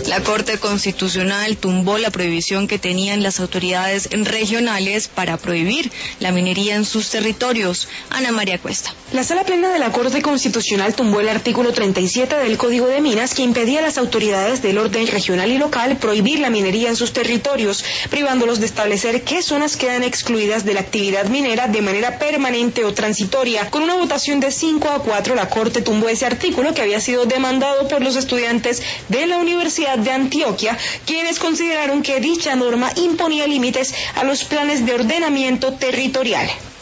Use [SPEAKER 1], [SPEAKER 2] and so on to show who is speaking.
[SPEAKER 1] La Corte Constitucional tumbó la prohibición que tenían las autoridades regionales para prohibir la minería en sus territorios. Ana María Cuesta.
[SPEAKER 2] La Sala Plena de la Corte Constitucional tumbó el artículo 37 del Código de Minas que impedía a las autoridades del orden regional y local prohibir la minería en sus territorios, privándolos de establecer qué zonas quedan excluidas de la actividad minera de manera permanente o transitoria. Con una votación de 5-4, la Corte tumbó ese artículo que había sido demandado por los estudiantes de la Universidad de Antioquia, quienes consideraron que dicha norma imponía límites a los planes de ordenamiento territorial.